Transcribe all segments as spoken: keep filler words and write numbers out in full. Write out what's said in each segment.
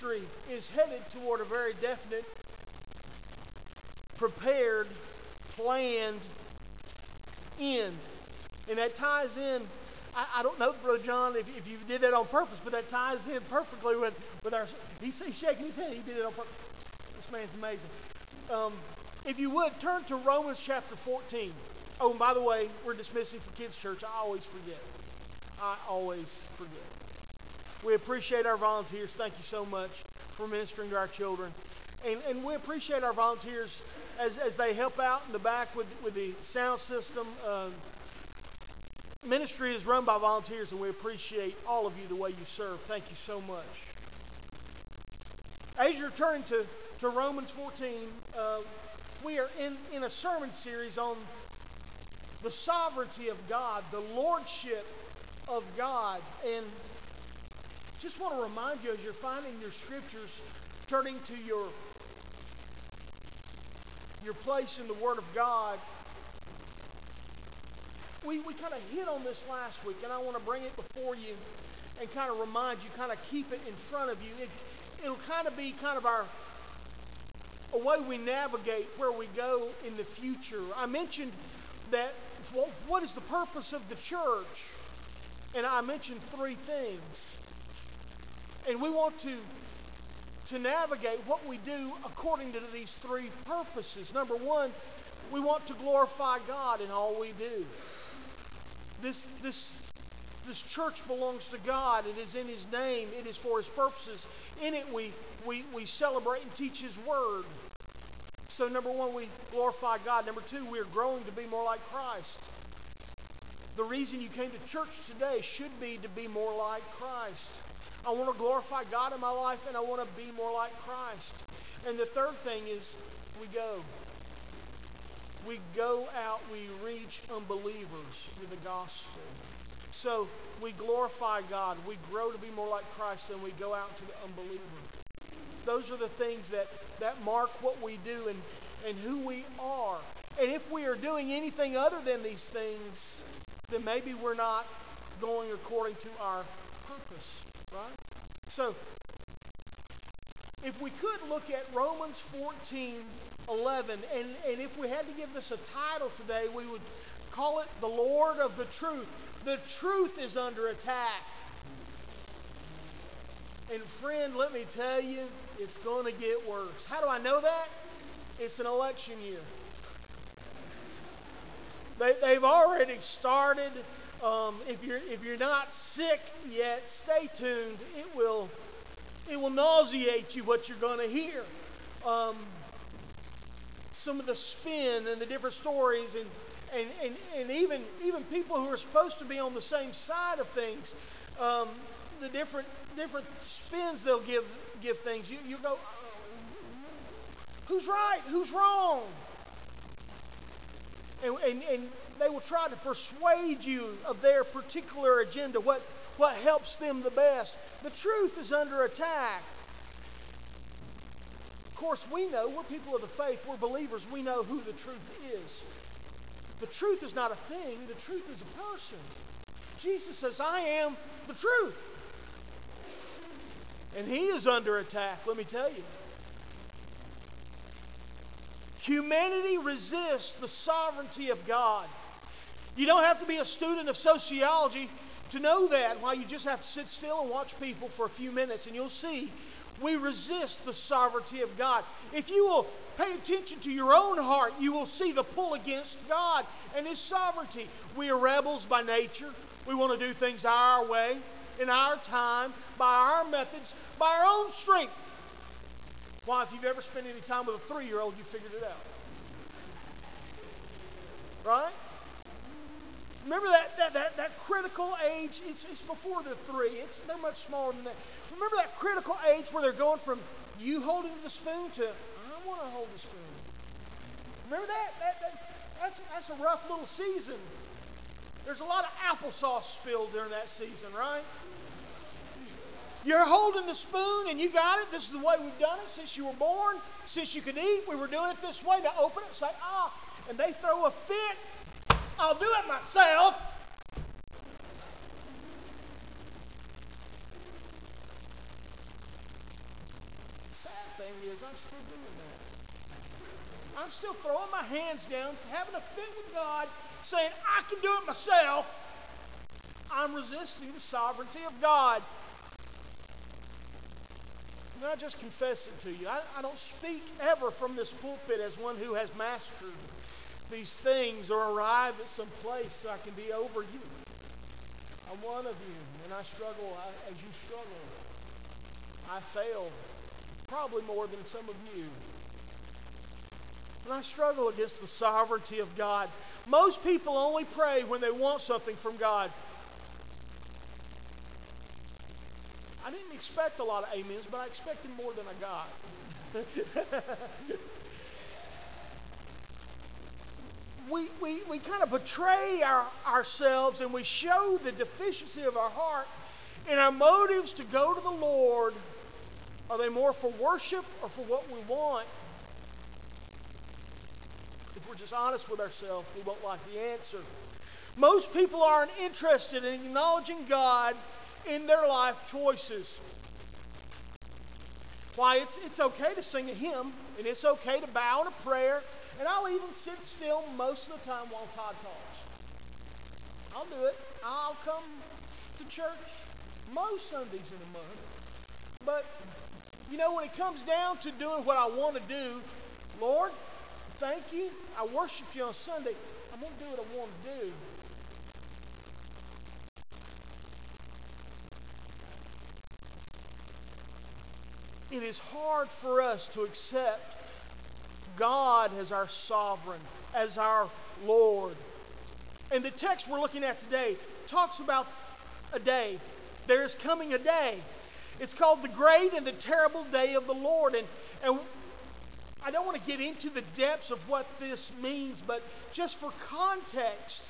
is headed toward a very definite, prepared, planned end. And that ties in, I, I don't know, Brother John, if, if you did that on purpose, but that ties in perfectly with, with our, he's, he's shaking his head, he did it on purpose. This man's amazing. Um, if you would, turn to Romans chapter fourteen. Oh, and by the way, we're dismissing for kids' church. I always forget. I always forget. We appreciate our volunteers. Thank you so much for ministering to our children. And, and we appreciate our volunteers as, as they help out in the back with, with the sound system. Uh, ministry is run by volunteers, and we appreciate all of you the way you serve. Thank you so much. As you're turning to, to Romans fourteen, uh, we are in, in a sermon series on the sovereignty of God, the lordship of God. And just want to remind you, as you're finding your scriptures, turning to your, your place in the Word of God, we, we kind of hit on this last week, and I want to bring it before you and kind of remind you, kind of keep it in front of you. It, it'll kind of be kind of our a way we navigate where we go in the future. I mentioned that well, what is the purpose of the church? And I mentioned three things. And we want to, to navigate what we do according to these three purposes. Number one, we want to glorify God in all we do. This, this, this church belongs to God. It is in His name. It is for His purposes. In it we, we, we celebrate and teach His Word. So number one, we glorify God. Number two, we are growing to be more like Christ. The reason you came to church today should be to be more like Christ. I want to glorify God in my life, and I want to be more like Christ. And the third thing is we go. We go out, we reach unbelievers with the gospel. So we glorify God, we grow to be more like Christ, and we go out to the unbeliever. Those are the things that, that mark what we do and, and who we are. And if we are doing anything other than these things, then maybe we're not going according to our purpose, right? So, if we could look at Romans fourteen eleven, and, and if we had to give this a title today, we would call it the Lord of the Truth. The truth is under attack. And friend, let me tell you, it's going to get worse. How do I know that? It's an election year. They, they've already started. Um, if you're if you're not sick yet, stay tuned. It will it will nauseate you what you're going to hear. Um, some of the spin and the different stories, and and, and, and even even people who are supposed to be on the same side of things, um, the different different spins they'll give give things. You you go, who's right? Who's wrong? And, and, and they will try to persuade you of their particular agenda, what, what helps them the best. The truth is under attack. Of course, we know, we're people of the faith, we're believers, we know who the truth is. The truth is not a thing, the truth is a person. Jesus says, I am the truth. And He is under attack, let me tell you. Humanity resists the sovereignty of God. You don't have to be a student of sociology to know that. Why, you just have to sit still and watch people for a few minutes, and you'll see we resist the sovereignty of God. If you will pay attention to your own heart, you will see the pull against God and His sovereignty. We are rebels by nature. We want to do things our way, in our time, by our methods, by our own strength. Why, if you've ever spent any time with a three-year-old, you figured it out. Right? Remember that that, that, that critical age, it's, it's before the three, it's, they're much smaller than that. Remember that critical age where they're going from you holding the spoon to, I want to hold the spoon. Remember that? that, that that's, that's a rough little season. There's a lot of applesauce spilled during that season, right? You're holding the spoon and you got it. This is the way we've done it since you were born. Since you could eat, we were doing it this way. To open it, say, ah, and they throw a fit. I'll do it myself. sad thing is, I'm still doing that. I'm still throwing my hands down, having a fit with God, saying, I can do it myself. I'm resisting the sovereignty of God. And I just confess it to you. I, I don't speak ever from this pulpit as one who has mastered these things or arrived at some place so I can be over you. I'm one of you, and I struggle I, as you struggle. I fail probably more than some of you. And I struggle against the sovereignty of God. Most people only pray when they want something from God. I didn't expect a lot of amens, but I expected more than I got. we we, we kind of betray our, ourselves, and we show the deficiency of our heart in our motives to go to the Lord. Are they more for worship or for what we want? If we're just honest with ourselves, we won't like the answer. Most people aren't interested in acknowledging God in their life choices. Why, it's, it's okay to sing a hymn, and it's okay to bow in a prayer, and I'll even sit still most of the time while Todd talks. I'll do it. I'll come to church most Sundays in a month. But, you know, when it comes down to doing what I want to do, Lord, thank you. I worship you on Sunday. I'm going to do what I want to do. It is hard for us to accept God as our sovereign, as our Lord. And the text we're looking at today talks about a day. There is coming a day. It's called the great and the terrible day of the Lord. And, and I don't want to get into the depths of what this means, but just for context,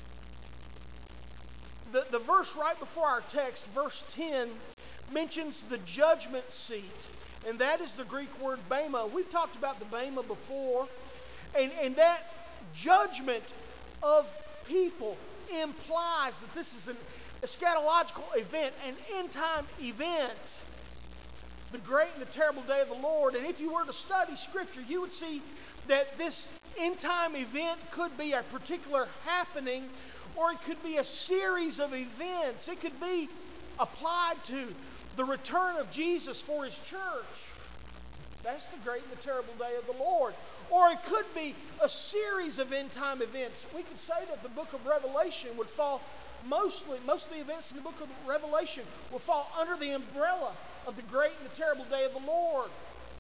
the, the verse right before our text, verse ten, mentions the judgment seat. And that is the Greek word bema. We've talked about the bema before. And, and that judgment of people implies that this is an eschatological event, an end-time event. The great and the terrible day of the Lord. And if you were to study Scripture, you would see that this end-time event could be a particular happening, or it could be a series of events. It could be applied to the return of Jesus for His church. That's the great and the terrible day of the Lord. Or it could be a series of end-time events. We could say that the book of Revelation would fall mostly, most of the events in the book of Revelation will fall under the umbrella of the great and the terrible day of the Lord.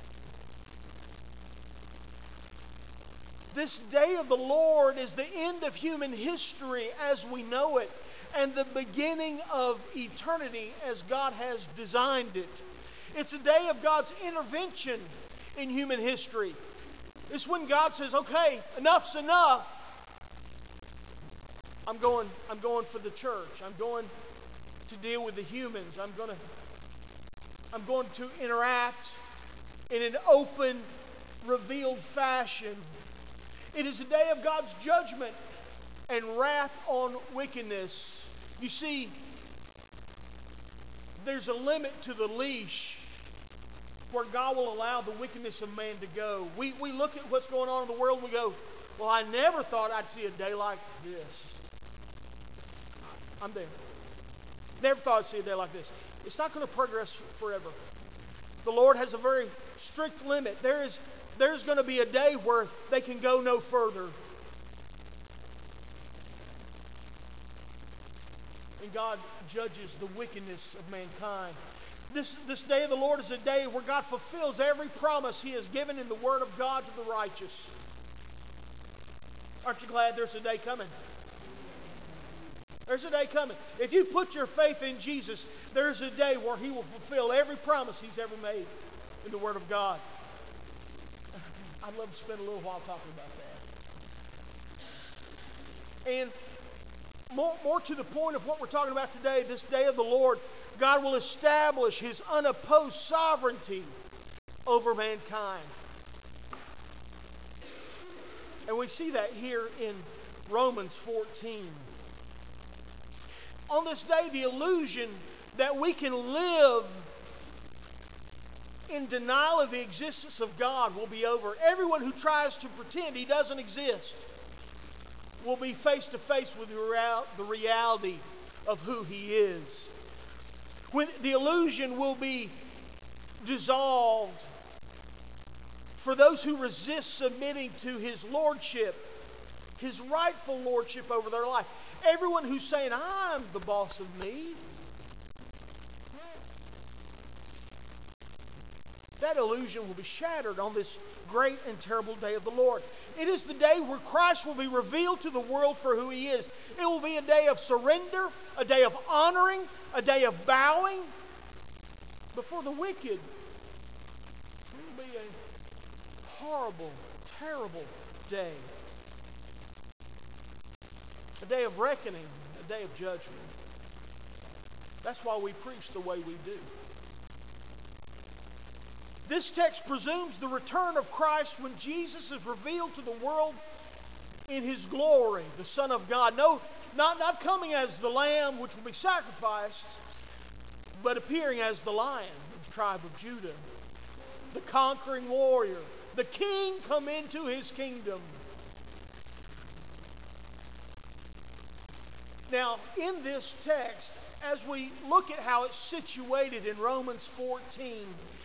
This day of the Lord is the end of human history as we know it, and the beginning of eternity as God has designed it. It's a day of God's intervention in human history. It's when God says, okay, enough's enough. I'm going, I'm going for the church. I'm going to deal with the humans. I'm going to, I'm going to interact in an open, revealed fashion. It is a day of God's judgment and wrath on wickedness. You see, there's a limit to the leash where God will allow the wickedness of man to go. We, we look at what's going on in the world and we go, well, I never thought I'd see a day like this. I'm there. Never thought I'd see a day like this. It's not going to progress forever. The Lord has a very strict limit. There is, there's going to be a day where they can go no further. And God judges the wickedness of mankind. This, this day of the Lord is a day where God fulfills every promise He has given in the Word of God to the righteous. Aren't you glad there's a day coming? There's a day coming. If you put your faith in Jesus, there's a day where He will fulfill every promise He's ever made in the Word of God. I'd love to spend a little while talking about that. And more, more to the point of what we're talking about today, this day of the Lord, God will establish His unopposed sovereignty over mankind. And we see that here in Romans fourteen. On this day, the illusion that we can live in denial of the existence of God will be over. Everyone who tries to pretend He doesn't exist will be face to face with the reality of who He is. When the illusion will be dissolved for those who resist submitting to His lordship, His rightful lordship over their life. Everyone who's saying, I'm the boss of me, that illusion will be shattered on this great and terrible day of the Lord. It is the day where Christ will be revealed to the world for who He is. It will be a day of surrender, a day of honoring, a day of bowing before the wicked. It will be a horrible, terrible day. A day of reckoning, a day of judgment. That's why we preach the way we do. This text presumes the return of Christ when Jesus is revealed to the world in His glory, the Son of God. No, not, not coming as the Lamb which will be sacrificed, but appearing as the Lion of the tribe of Judah, the conquering warrior, the King come into His kingdom. Now, in this text, as we look at how it's situated in Romans fourteen,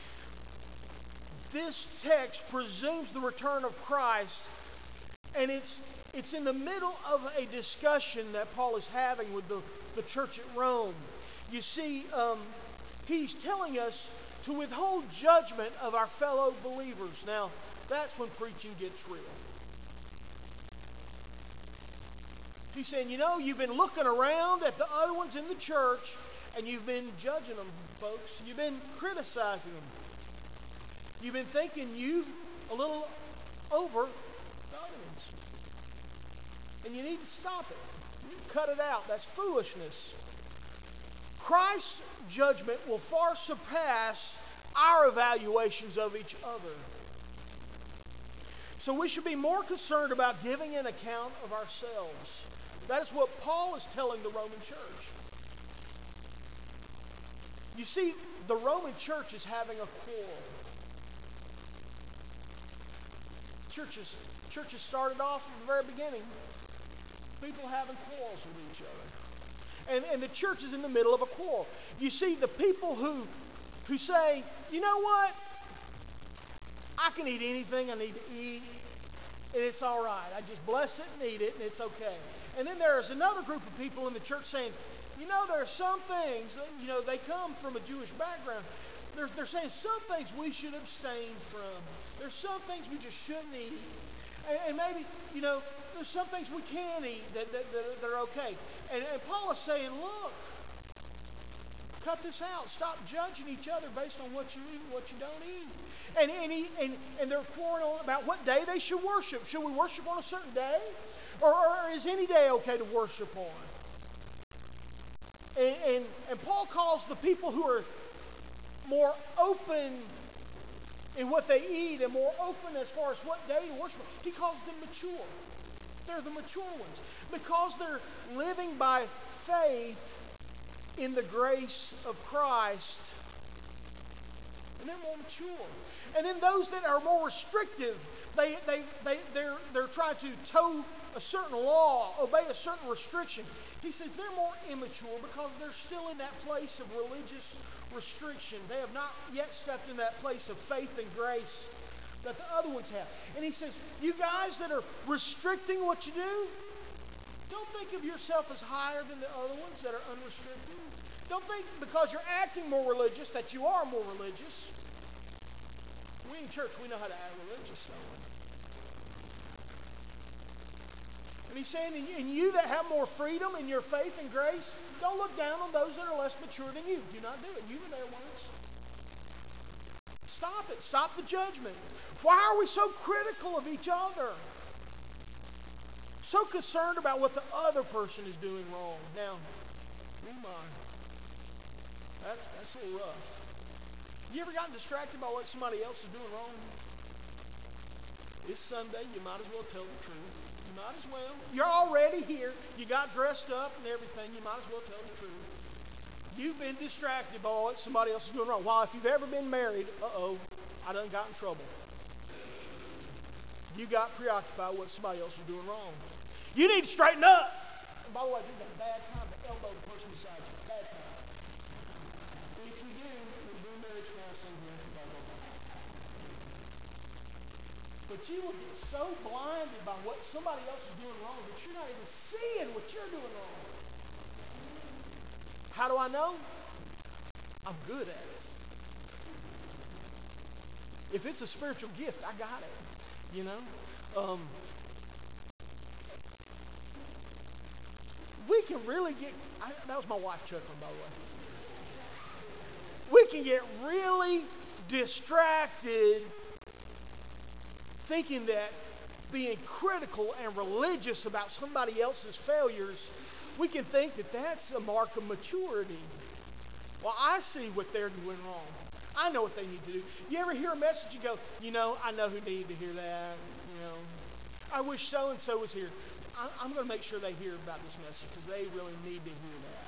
this text presumes the return of Christ, and it's, it's in the middle of a discussion that Paul is having with the, the church at Rome. You see, um, he's telling us to withhold judgment of our fellow believers. Now, that's when preaching gets real. He's saying, you know, you've been looking around at the other ones in the church, and you've been judging them, folks. You've been criticizing them. You've been thinking you a little over the other ones. And you need to stop it. You need to cut it out. That's foolishness. Christ's judgment will far surpass our evaluations of each other. So we should be more concerned about giving an account of ourselves. That is what Paul is telling the Roman church. You see, the Roman church is having a quarrel. Churches, churches started off from the very beginning, people having quarrels with each other. And, and the church is in the middle of a quarrel. You see, the people who, who say, you know what? I can eat anything I need to eat, and it's all right. I just bless it and eat it, and it's okay. And then there's another group of people in the church saying, you know, there are some things, you know, they come from a Jewish background. They're, they're saying some things we should abstain from. There's some things we just shouldn't eat. And, and maybe, you know, there's some things we can eat that, that, that, that are okay. And, and Paul is saying, look, cut this out. Stop judging each other based on what you eat and what you don't eat. And, and, he, and, and they're quarreling about what day they should worship. Should we worship on a certain day? Or, or is any day okay to worship on? And, and, and Paul calls the people who are more open in what they eat and more open as far as what day to worship, he calls them mature. They're the mature ones because they're living by faith in the grace of Christ, and they're more mature. And then those that are more restrictive, they, they, they, they're, they're trying to toe a certain law, obey a certain restriction. He says they're more immature because they're still in that place of religious restriction. They have not yet stepped in that place of faith and grace that the other ones have. And he says, you guys that are restricting what you do, don't think of yourself as higher than the other ones that are unrestricted. Don't think because you're acting more religious that you are more religious. We in church, we know how to act religious, don't we? And he's saying, and you that have more freedom in your faith and grace, don't look down on those that are less mature than you. Do not do it. You were there once. Stop it. Stop the judgment. Why are we so critical of each other? So concerned about what the other person is doing wrong. Now, oh my, that's, that's a little rough. You ever gotten distracted by what somebody else is doing wrong? It's Sunday. You might as well tell the truth. You might as well. You're already here. You got dressed up and everything. You might as well tell the truth. You've been distracted by what somebody else is doing wrong. While if you've ever been married, uh-oh, I done got in trouble. You got preoccupied with what somebody else was doing wrong. You need to straighten up. And by the way, this is a bad time to elbow the person beside you. Bad time. If you do, we do marriage counseling here. But you will get so blinded by what somebody else is doing wrong that you're not even seeing what you're doing wrong. How do I know? I'm good at it. If it's a spiritual gift, I got it. You know? Um, we can really get, I, that was my wife chuckling, by the way. We can get really distracted thinking that being critical and religious about somebody else's failures, we can think that that's a mark of maturity. Well, I see what they're doing wrong. I know what they need to do. You ever hear a message, you go, you know, I know who needed to hear that. You know, I wish so-and-so was here. I, I'm going to make sure they hear about this message because they really need to hear that.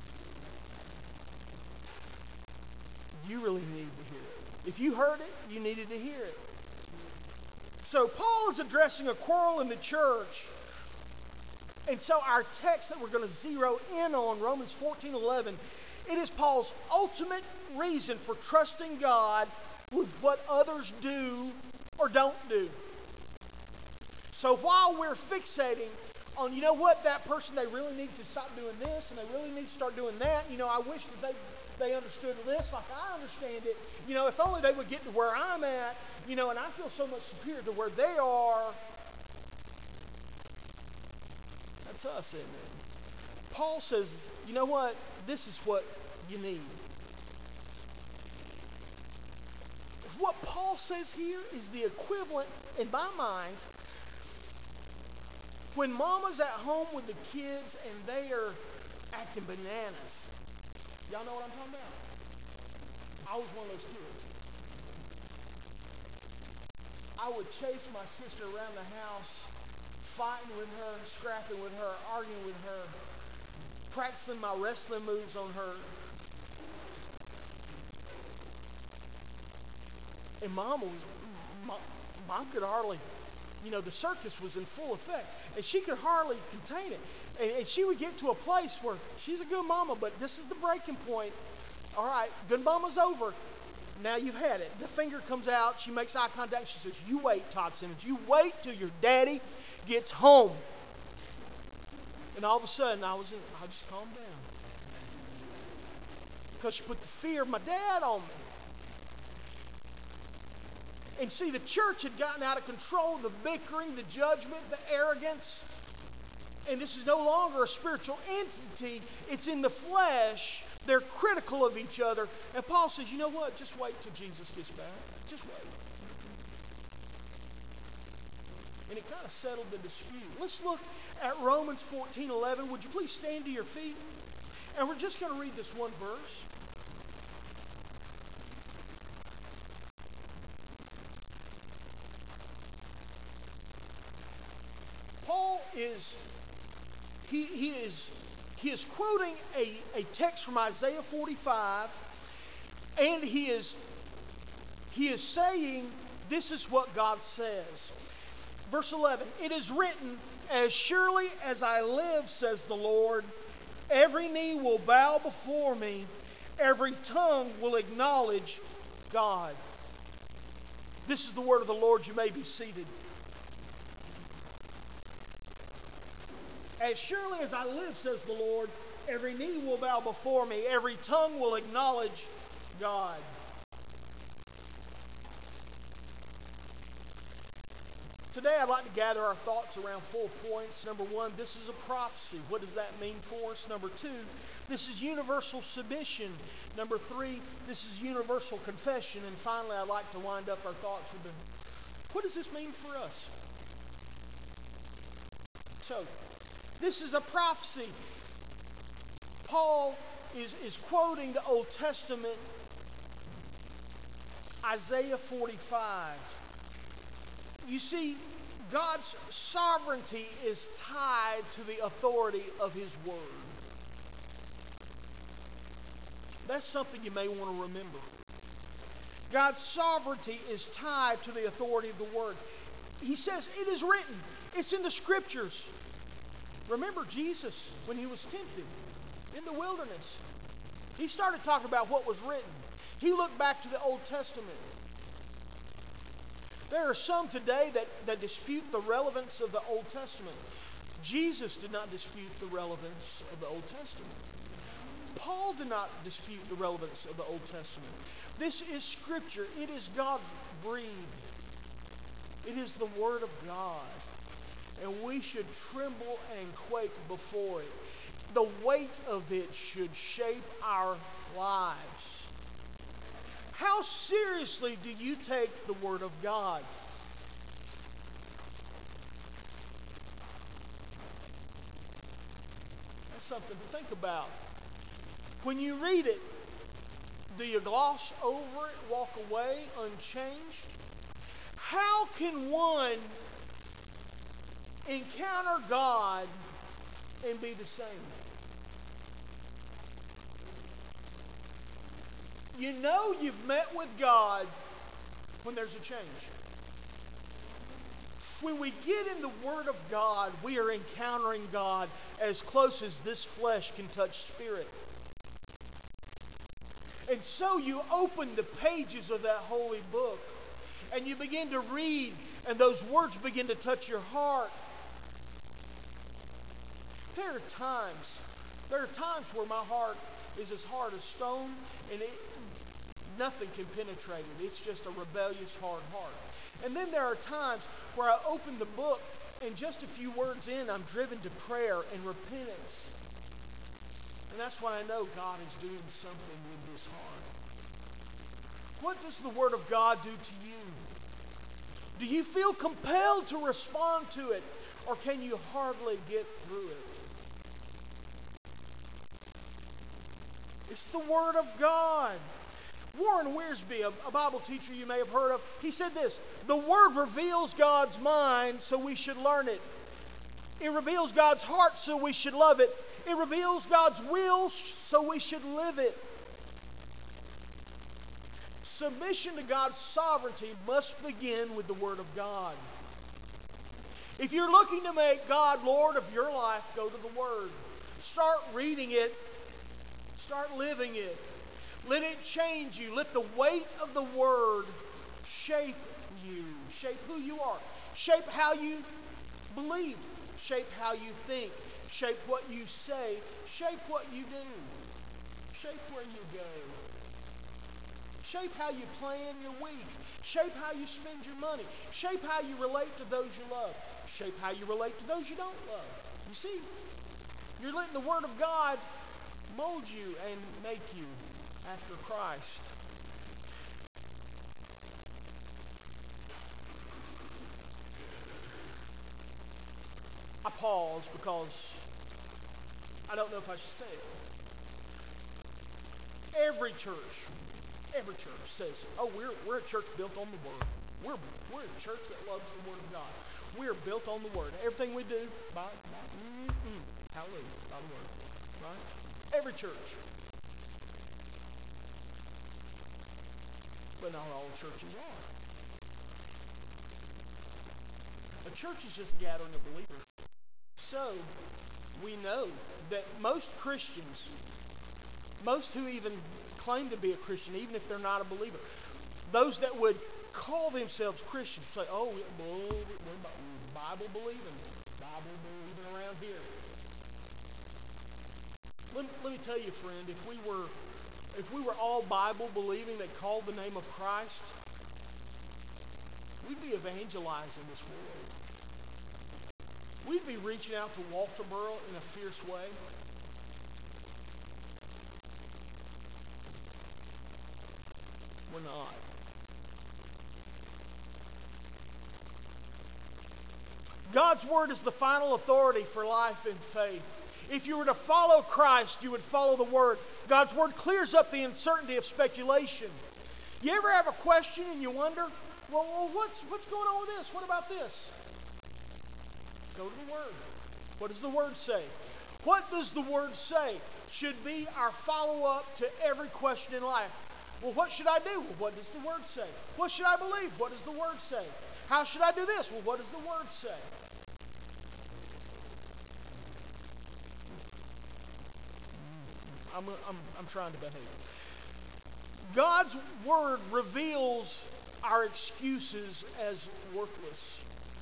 You really need to hear it. If you heard it, you needed to hear it. So Paul is addressing a quarrel in the church. And so our text that we're going to zero in on, Romans fourteen eleven, it is Paul's ultimate reason for trusting God with what others do or don't do. So while we're fixating on, you know what, that person, they really need to stop doing this and they really need to start doing that. You know, I wish that they they understood this like I understand it. You know, if only they would get to where I'm at, you know, and I feel so much superior to where they are. That's us, isn't it? Paul says, you know what, this is what you need. What Paul says here is the equivalent, in my mind, when mama's at home with the kids and they are acting bananas. Y'all know what I'm talking about? I was one of those kids. I would chase my sister around the house, fighting with her, scrapping with her, arguing with her, practicing my wrestling moves on her. And Mama was, Mom, Mom could hardly, you know, the circus was in full effect. And she could hardly contain it. And, and she would get to a place where she's a good mama, but this is the breaking point. All right, good mama's over. Now you've had it. The finger comes out. She makes eye contact. She says, you wait, Todd Simmons. You wait till your daddy gets home. And all of a sudden, I was in, I just calmed down. Because she put the fear of my dad on me. And see, the church had gotten out of control, the bickering, the judgment, the arrogance. And this is no longer a spiritual entity. It's in the flesh. They're critical of each other. And Paul says, you know what? Just wait till Jesus gets back. Just wait. And it kind of settled the dispute. Let's look at Romans fourteen eleven. Would you please stand to your feet? And we're just going to read this one verse. Paul is, he, he is, he is quoting a, a text from Isaiah forty-five, and he is, he is saying, this is what God says. Verse eleven, it is written, as surely as I live, says the Lord, every knee will bow before me, every tongue will acknowledge God. This is the word of the Lord. You may be seated. As surely as I live, says the Lord, every knee will bow before me, every tongue will acknowledge God. Today I'd like to gather our thoughts around four points. Number one, this is a prophecy. What does that mean for us? Number two, this is universal submission. Number three, this is universal confession. And finally, I'd like to wind up our thoughts with the, what does this mean for us? So, this is a prophecy. Paul is, is quoting the Old Testament, Isaiah forty-five. You see, God's sovereignty is tied to the authority of His Word. That's something you may want to remember. God's sovereignty is tied to the authority of the Word. He says, it is written. It's in the Scriptures. Remember Jesus when he was tempted in the wilderness. He started talking about what was written. He looked back to the Old Testament. There are some today that, that dispute the relevance of the Old Testament. Jesus did not dispute the relevance of the Old Testament. Paul did not dispute the relevance of the Old Testament. This is Scripture. It is God breathed. It is the Word of God. And we should tremble and quake before it. The weight of it should shape our lives. How seriously do you take the Word of God? That's something to think about. When you read it, do you gloss over it, walk away unchanged? How can one encounter God and be the same? You know you've met with God when there's a change. When we get in the Word of God, we are encountering God as close as this flesh can touch spirit. And so you open the pages of that holy book and you begin to read, and those words begin to touch your heart. There are times, there are times where my heart is as hard as stone, and it, nothing can penetrate it. It's just a rebellious, hard heart. And then there are times where I open the book, and just a few words in, I'm driven to prayer and repentance. And that's when I know God is doing something with this heart. What does the Word of God do to you? Do you feel compelled to respond to it, or can you hardly get through it? It's the Word of God. Warren Wiersbe, a, a Bible teacher you may have heard of, he said this: the Word reveals God's mind, so we should learn it. It reveals God's heart, so we should love it. It reveals God's will, so we should live it. Submission to God's sovereignty must begin with the Word of God. If you're looking to make God Lord of your life, go to the Word. Start reading it. Start living it. Let it change you. Let the weight of the Word shape you. Shape who you are. Shape how you believe. Shape how you think. Shape what you say. Shape what you do. Shape where you go. Shape how you plan your week. Shape how you spend your money. Shape how you relate to those you love. Shape how you relate to those you don't love. You see, you're letting the Word of God mold you and make you after Christ. I pause because I don't know if I should say it. Every church, every church says, oh, we're, we're a church built on the Word. We're, we're a church that loves the Word of God. We're built on the Word. Everything we do, by, by mm-mm, hallelujah, by the Word. Right? Every church. But not all churches are. A church is just a gathering of believers. So, we know that most Christians, most who even claim to be a Christian, even if they're not a believer, those that would call themselves Christians say, oh, we're Bible believing, Bible believing around here. Let, let me tell you, friend, if we were if we were all Bible believing that called the name of Christ, we'd be evangelizing this world. We'd be reaching out to Walterboro in a fierce way. We're not. God's Word is the final authority for life and faith. If you were to follow Christ, you would follow the Word. God's Word clears up the uncertainty of speculation. You ever have a question and you wonder, well, well what's, what's going on with this? What about this? Go to the Word. What does the Word say? What does the Word say? Should be our follow-up to every question in life. Well, what should I do? Well, what does the Word say? What should I believe? What does the Word say? How should I do this? Well, what does the Word say? I'm, I'm, I'm trying to behave. God's Word reveals our excuses as worthless.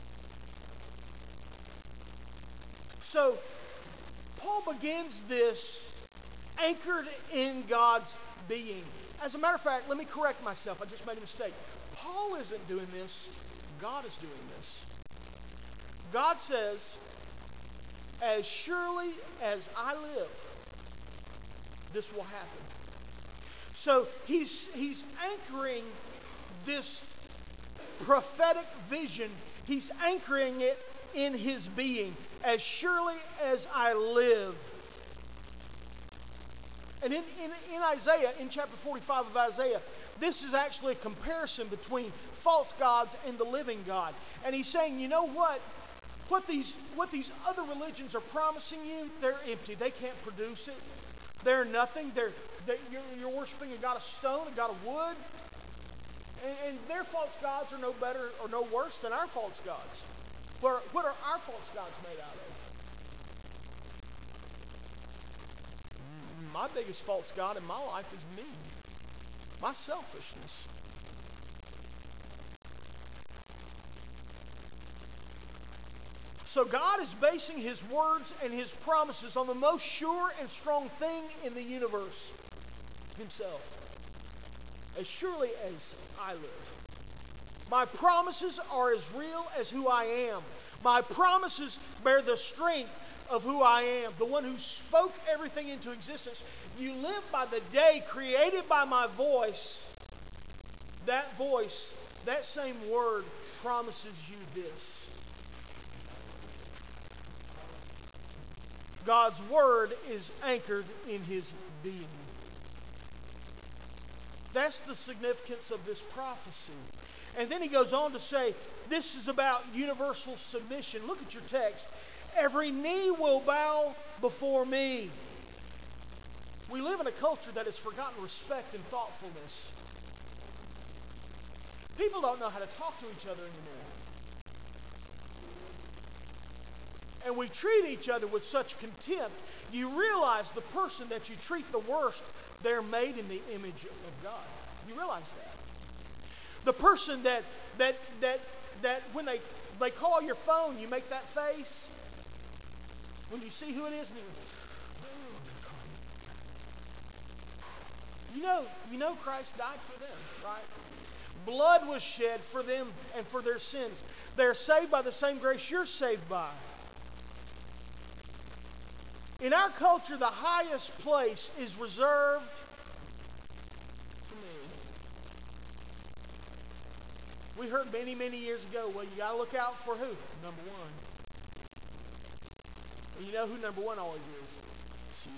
So, Paul begins this anchored in God's being. As a matter of fact, let me correct myself. I just made a mistake. Paul isn't doing this. God is doing this. God says, as surely as I live, this will happen. So he's, he's anchoring this prophetic vision. He's anchoring it in his being. As surely as I live. And in, in, in Isaiah, in chapter forty-five of Isaiah, this is actually a comparison between false gods and the living God. And he's saying, you know what? What these, what these other religions are promising you, they're empty. They can't produce it. They're nothing. They're, they, you're, you're worshiping a god of stone, a god of wood. And, and their false gods are no better or no worse than our false gods. What are, what are our false gods made out of? My biggest false god in my life is me. My selfishness. So God is basing his words and his promises on the most sure and strong thing in the universe, himself. As surely as I live. My promises are as real as who I am. My promises bear the strength of who I am, the one who spoke everything into existence. You live by the day created by my voice. That voice, that same word promises you this. God's word is anchored in his being. That's the significance of this prophecy. And then he goes on to say, this is about universal submission. Look at your text. Every knee will bow before me. We live in a culture that has forgotten respect and thoughtfulness. People don't know how to talk to each other anymore. And we treat each other with such contempt. You realize the person that you treat the worst, they're made in the image of God. You realize that. The person that that that that when they they call your phone, you make that face. When you see who it is, and you, you know, you know Christ died for them, right? Blood was shed for them and for their sins. They're saved by the same grace you're saved by. In our culture, the highest place is reserved for me. We heard many, many years ago, well, you got to look out for who? Number one. And you know who number one always is? It's you.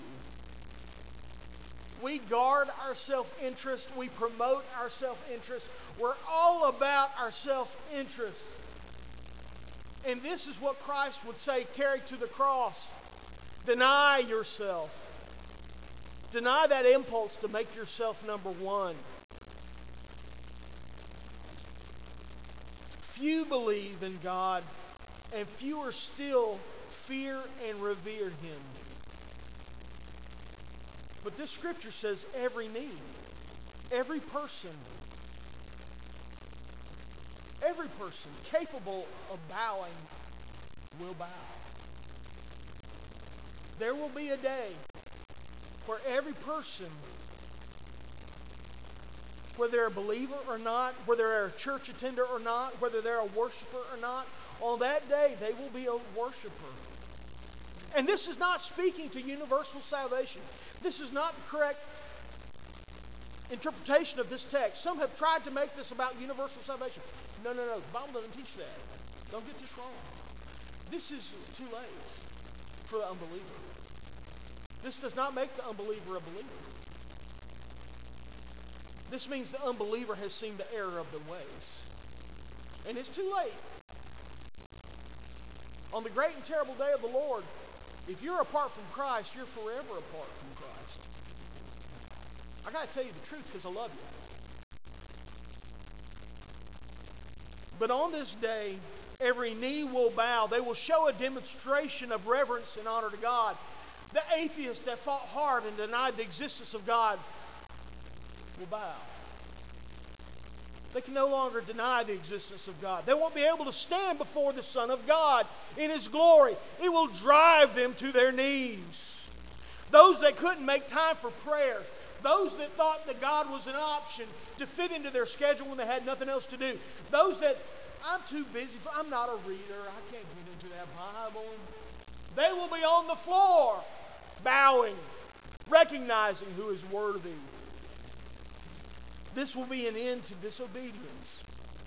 We guard our self-interest. We promote our self-interest. We're all about our self-interest. And this is what Christ would say, carry to the cross. Deny yourself. Deny that impulse to make yourself number one. Few believe in God, and fewer still fear and revere him. But this scripture says every need, every person, every person capable of bowing will bow. There will be a day where every person, whether they're a believer or not, whether they're a church attender or not, whether they're a worshiper or not, on that day they will be a worshiper. And this is not speaking to universal salvation. This is not the correct interpretation of this text. Some have tried to make this about universal salvation. No, no, no. The Bible doesn't teach that. Don't get this wrong. This is too late for the unbeliever. This does not make the unbeliever a believer. This means the unbeliever has seen the error of the ways. And it's too late. On the great and terrible day of the Lord, If you're apart from Christ, you're forever apart from Christ. I got to tell you the truth because I love you. But on this day, every knee will bow. They will show a demonstration of reverence and honor to God. The atheists that fought hard and denied the existence of God will bow. They can no longer deny the existence of God. They won't be able to stand before the Son of God in His glory. It will drive them to their knees. Those that couldn't make time for prayer, those that thought that God was an option to fit into their schedule when they had nothing else to do, those that, I'm too busy, for, I'm not a reader, I can't get into that Bible. They will be on the floor, bowing, recognizing who is worthy. This will be an end to disobedience.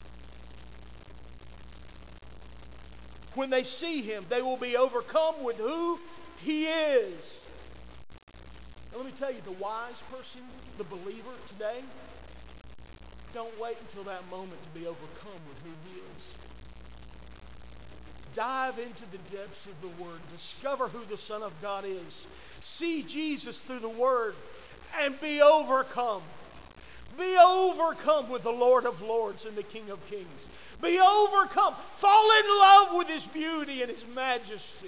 When they see Him, they will be overcome with who He is. And let me tell you, the wise person, the believer today, don't wait until that moment to be overcome with who He is. Dive into the depths of the Word. Discover who the Son of God is. See Jesus through the Word and be overcome. Be overcome with the Lord of Lords and the King of Kings. Be overcome. Fall in love with His beauty and His majesty.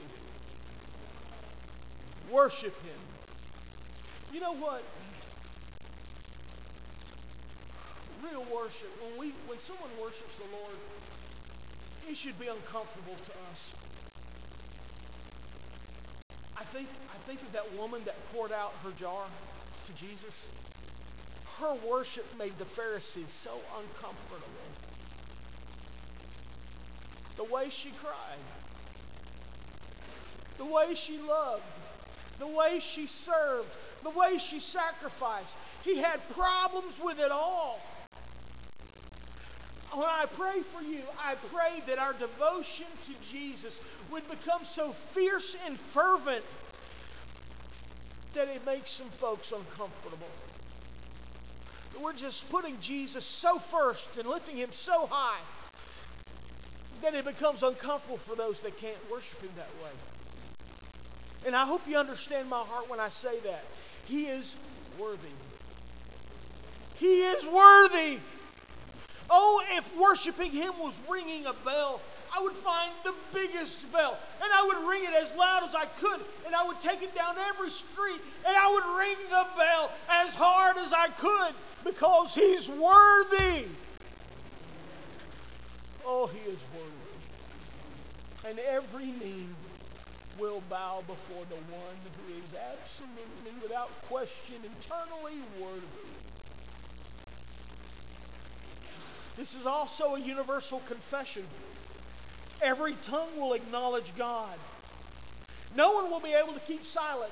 Worship Him. You know what? Real worship, when we, when someone worships the Lord, it should be uncomfortable to us. I think, I think of that woman that poured out her jar to Jesus. Her worship made the Pharisees so uncomfortable. The way she cried, the way she loved, the way she served, the way she sacrificed. He had problems with it all. When I pray for you, I pray that our devotion to Jesus would become so fierce and fervent that it makes some folks uncomfortable. We're just putting Jesus so first and lifting Him so high that it becomes uncomfortable for those that can't worship Him that way. And I hope you understand my heart when I say that. He is worthy. He is worthy. Oh, if worshiping Him was ringing a bell, I would find the biggest bell, and I would ring it as loud as I could, and I would take it down every street, and I would ring the bell as hard as I could, because He's worthy. Oh, He is worthy. And every knee will bow before the one who is absolutely, without question, eternally worthy. This is also a universal confession. Every tongue will acknowledge God. No one will be able to keep silent.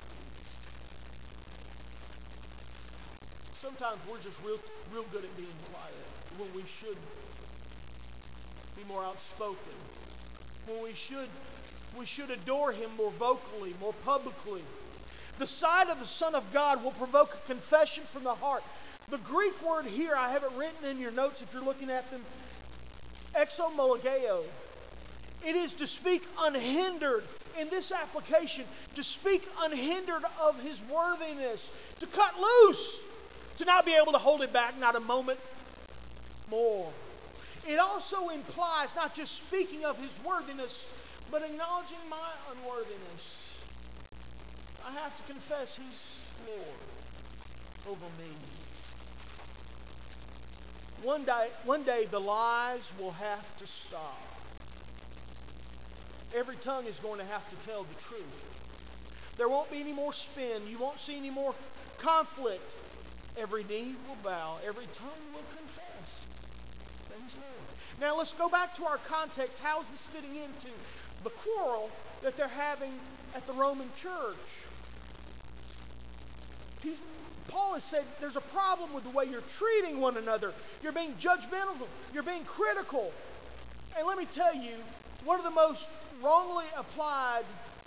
Sometimes we're just real, real good at being quiet when we should be more outspoken. When we should, we should adore Him more vocally, more publicly. The sight of the Son of God will provoke a confession from the heart. The Greek word here, I have it written in your notes if you're looking at them, exomologeo. It is to speak unhindered. In this application, to speak unhindered of His worthiness, to cut loose, to not be able to hold it back, not a moment more. It also implies not just speaking of His worthiness, but acknowledging my unworthiness. I have to confess He's Lord over me. One day, one day the lies will have to stop. Every tongue is going to have to tell the truth. There won't be any more spin. You won't see any more conflict. Every knee will bow. Every tongue will confess that He's Lord. Now let's go back to our context. How is this fitting into the quarrel that they're having at the Roman church? He's, Paul has said there's a problem with the way you're treating one another. You're being judgmental. You're being critical. And let me tell you, one of the most wrongly applied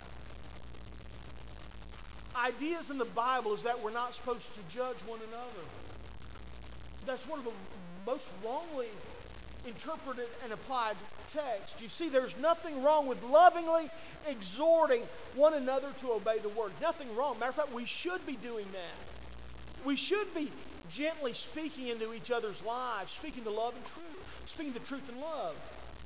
ideas in the Bible is that we're not supposed to judge one another. That's one of the most wrongly interpreted and applied text. You see, there's nothing wrong with lovingly exhorting one another to obey the word. Nothing wrong. Matter of fact, we should be doing that. We should be gently speaking into each other's lives, speaking the love and truth, speaking the truth in love.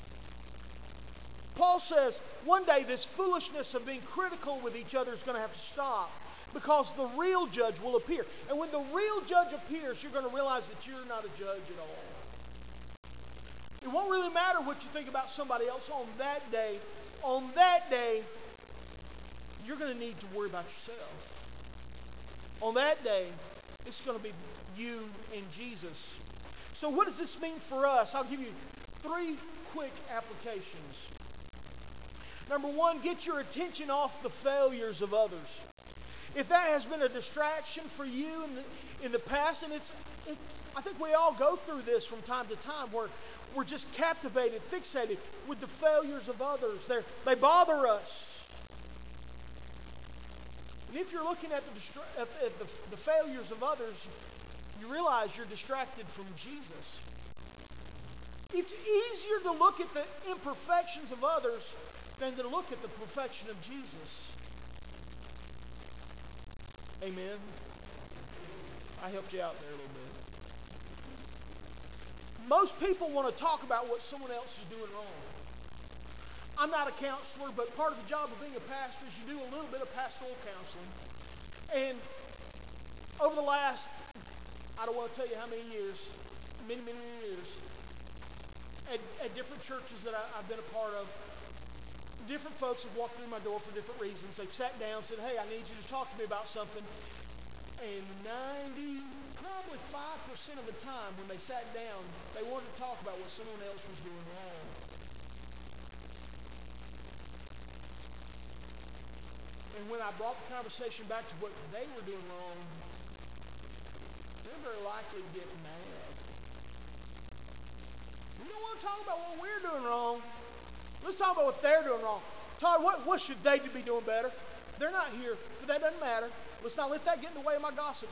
Paul says, one day this foolishness of being critical with each other is going to have to stop, because the real judge will appear. And when the real judge appears, you're going to realize that you're not a judge at all. It won't really matter what you think about somebody else on that day. On that day, you're going to need to worry about yourself. On that day, it's going to be you and Jesus. So what does this mean for us? I'll give you three quick applications. Number one, get your attention off the failures of others. If that has been a distraction for you in the, in the past, and it's, it, I think we all go through this from time to time, where we're just captivated, fixated with the failures of others. They're, they bother us. And if you're looking at the, distra- at the, at the, the failures of others, you realize you're distracted from Jesus. It's easier to look at the imperfections of others than to look at the perfection of Jesus. Amen. I helped you out there a little bit. Most people want to talk about what someone else is doing wrong. I'm not a counselor, but part of the job of being a pastor is you do a little bit of pastoral counseling. And over the last, I don't want to tell you how many years, many, many years, at, at different churches that I, I've been a part of, different folks have walked through my door for different reasons. They've sat down and said, hey, I need you to talk to me about something. And ninety, probably five percent of the time when they sat down, they wanted to talk about what someone else was doing wrong. And when I brought the conversation back to what they were doing wrong, they're very likely to get mad. We don't want to talk about what we're doing wrong. Let's talk about what they're doing wrong. Todd, what, what should they be doing better? They're not here, but that doesn't matter. Let's not let that get in the way of my gossip.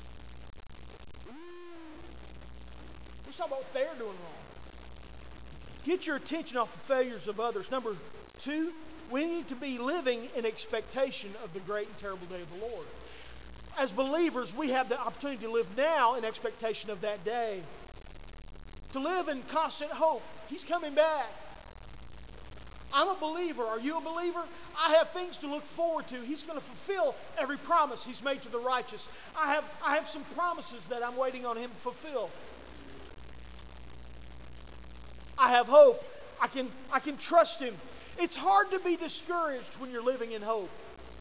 Let's talk about what they're doing wrong. Get your attention off the failures of others. Number two, we need to be living in expectation of the great and terrible day of the Lord. As believers, we have the opportunity to live now in expectation of that day. To live in constant hope. He's coming back. I'm a believer. Are you a believer? I have things to look forward to. He's going to fulfill every promise He's made to the righteous. I have, I have some promises that I'm waiting on Him to fulfill. I have hope. I can, I can trust Him. It's hard to be discouraged when you're living in hope.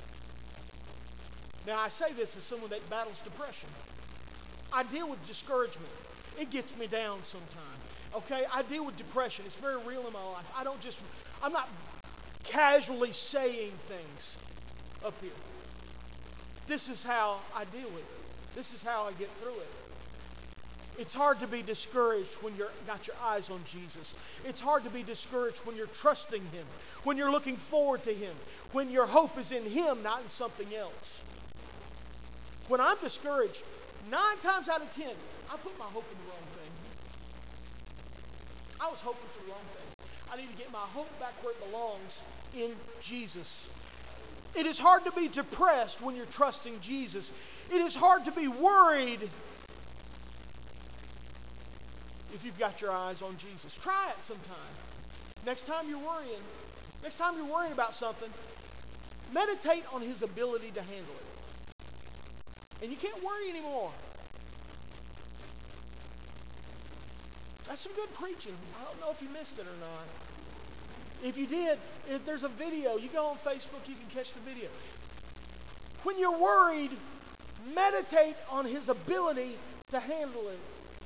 Now, I say this as someone that battles depression. I deal with discouragement. It gets me down sometimes. Okay, I deal with depression. It's very real in my life. I don't just, I'm not casually saying things up here. This is how I deal with it. This is how I get through it. It's hard to be discouraged when you've got your eyes on Jesus. It's hard to be discouraged when you're trusting Him, when you're looking forward to Him, when your hope is in Him, not in something else. When I'm discouraged, nine times out of ten, I put my hope in the wrong thing. I was hoping for the wrong thing. I need to get my hope back where it belongs, in Jesus. It is hard to be depressed when you're trusting Jesus. It is hard to be worried if you've got your eyes on Jesus. Try it sometime. Next time you're worrying, next time you're worrying about something, meditate on His ability to handle it. And you can't worry anymore. That's some good preaching. I don't know if you missed it or not. If you did, if there's a video. You go on Facebook, you can catch the video. When you're worried, meditate on His ability to handle it.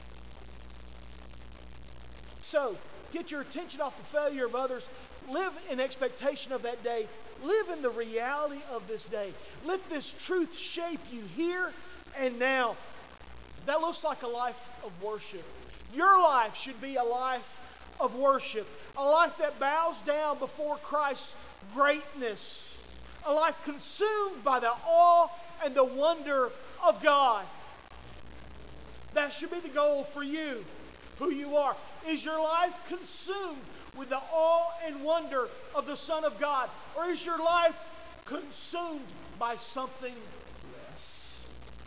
So, get your attention off the failure of others. Live in expectation of that day. Live in the reality of this day. Let this truth shape you here and now. That looks like a life of worship. Your life should be a life of worship. A life that bows down before Christ's greatness. A life consumed by the awe and the wonder of God. That should be the goal for you, who you are. Is your life consumed with the awe and wonder of the Son of God? Or is your life consumed by something less?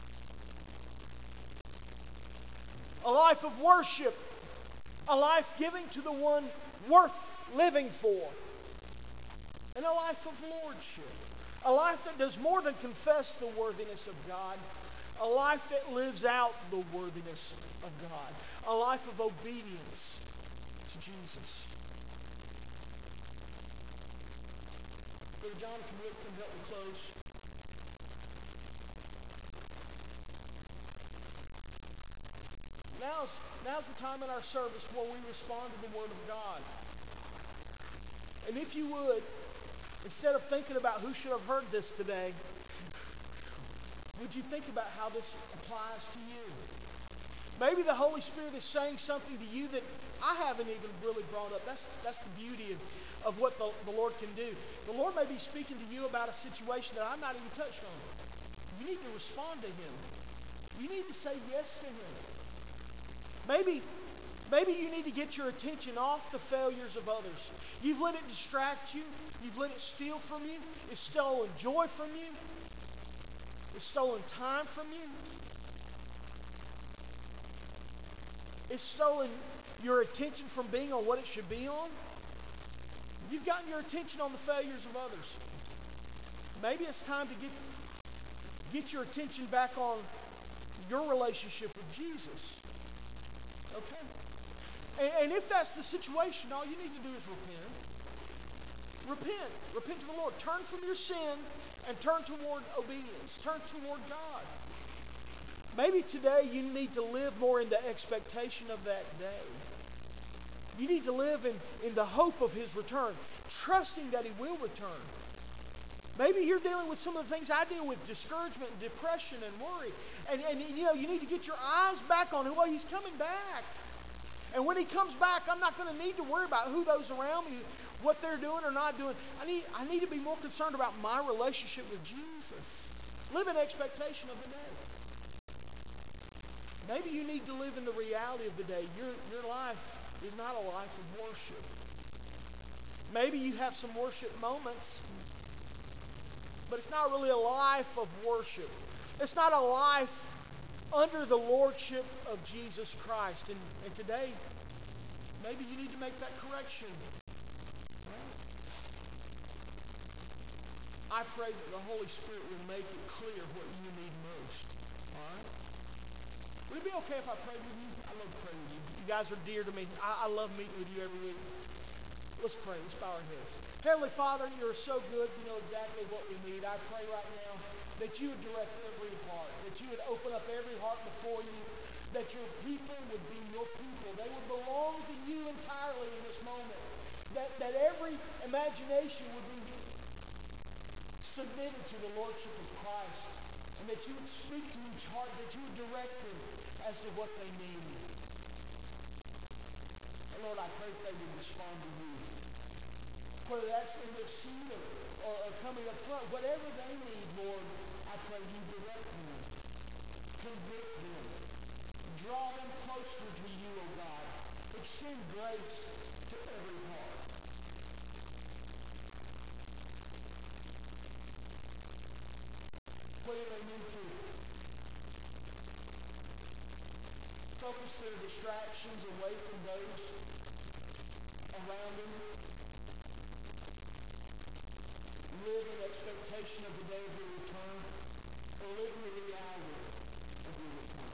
A life of worship, a life giving to the one worth living for, and a life of lordship, a life that does more than confess the worthiness of God, a life that lives out the worthiness of God, a life of obedience to Jesus. Brother John, if you would, come help me close. Now's, now's the time in our service where we respond to the Word of God. And if you would, instead of thinking about who should have heard this today, would you think about how this applies to you? Maybe the Holy Spirit is saying something to you that I haven't even really brought up. That's, that's the beauty of, of what the, the Lord can do. The Lord may be speaking to you about a situation that I'm not even touched on. You need to respond to Him. You need to say yes to Him. Maybe, maybe you need to get your attention off the failures of others. You've let it distract you. You've let it steal from you. It's stolen joy from you. It's stolen time from you. It's stolen your attention from being on what it should be on. You've gotten your attention on the failures of others. Maybe it's time to get, get your attention back on your relationship with Jesus. Okay? And, and if that's the situation, all you need to do is repent. Repent. Repent to the Lord. Turn from your sin and turn toward obedience. Turn toward God. Maybe today you need to live more in the expectation of that day. You need to live in, in the hope of His return, trusting that He will return. Maybe you're dealing with some of the things I deal with, discouragement and depression and worry. And, and you know, you need to get your eyes back on who He's coming back. And when He comes back, I'm not going to need to worry about who those around me, what they're doing or not doing. I need, I need to be more concerned about my relationship with Jesus. Live in expectation of the day. Maybe you need to live in the reality of the day. Your, your life is not a life of worship. Maybe you have some worship moments, but it's not really a life of worship. It's not a life under the lordship of Jesus Christ. And, and today, maybe you need to make that correction. I pray that the Holy Spirit will make it clear what you need most. All right? Would it be okay if I prayed with you? I love to pray with you. You guys are dear to me. I, I love meeting with you every week. Let's pray. Let's bow our heads. Heavenly Father, you're so good. You know exactly what we need. I pray right now that you would direct every heart, that you would open up every heart before you, that your people would be your people. They would belong to you entirely in this moment. That, that every imagination would be submitted to the Lordship of Christ, and that you would speak to each heart, that you would direct them as to what they need. And Lord, I pray that they would respond to you. Whether that's in their seat or, or, or coming up front, whatever they need, Lord, I pray you direct them, convict them, draw them closer to you, O God. Extend grace to every heart. Whether they need to focus their distractions away from those around them, live in expectation of the day of your return, or live in the reality of your return.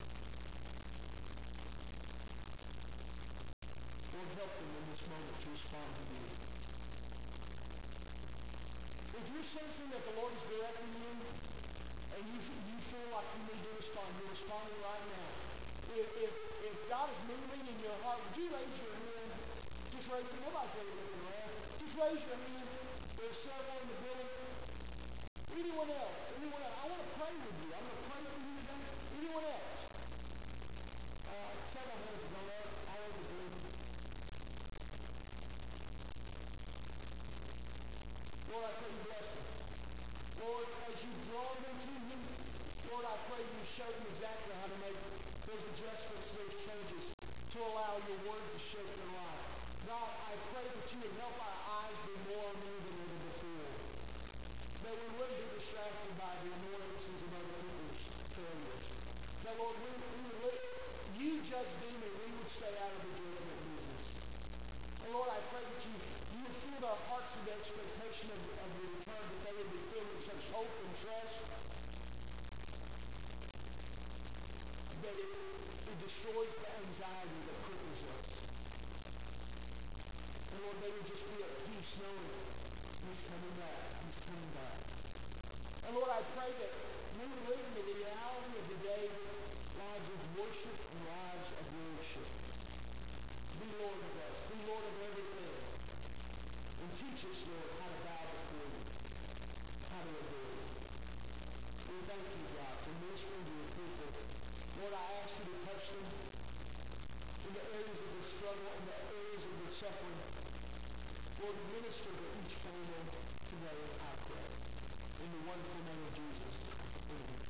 Lord, help them in this moment to respond to you. If you're sensing that the Lord is directing you, and you, you feel like you need to respond, you're responding right now. If, if, if God is moving in your heart, would you raise your hand? Just raise your hand. Nobody's really looking around. Just raise your hand. There's several in the building. Anyone else? Anyone else? I want to pray with you. I'm going to pray for you today. Anyone else? Uh, several hands are going up all over the building. Lord, I pray you bless them. Lord, as you draw them to you, Lord, I pray you show them exactly how to make those adjustments, those changes, to allow your word to shape their life. God, I pray that you would help our eyes be more on you than ever before. That we wouldn't be distracted by the annoyances of other people's failures. That, Lord, we, we would let you judge them and we would stay out of the judgment business. And Lord, I pray that you, you would fill our hearts with the expectation of, of your return, that they would be filled with such hope and trust that it, it destroys the anxiety that cripples us. And Lord, they would just be at peace knowing he's coming back. He's coming back. And Lord, I pray that we would live in the reality of the day, lives of worship and lives of worship. Be Lord of us. Be Lord of everything. And teach us, Lord, how to bow before you. How to adore you. We thank you, God, for ministering to your people. Lord, I ask you to touch them in the areas of their struggle, in the areas of their suffering. Lord, minister to each family today, I pray. In the wonderful name of Jesus. Amen.